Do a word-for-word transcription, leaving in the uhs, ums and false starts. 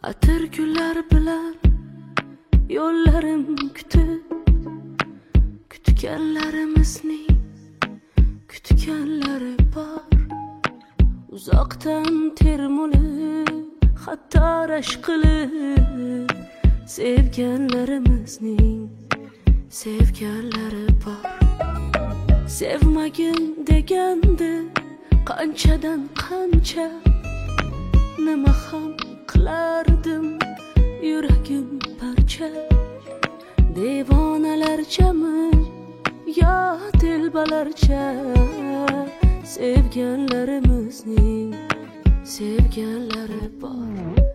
Atir gullar bilan yo'llarim kutib, kutganlarimizning kutganlari bor. Uzoqdan termulib, hatto rashk qilib, sevganlarimizning sevganlari bor. Sevmagin degandi qanchadan qancha, nima ham qilardim yuragim parcha. Devonalarchami yo telbalarcha, sevganlarimizning sevganlari bor.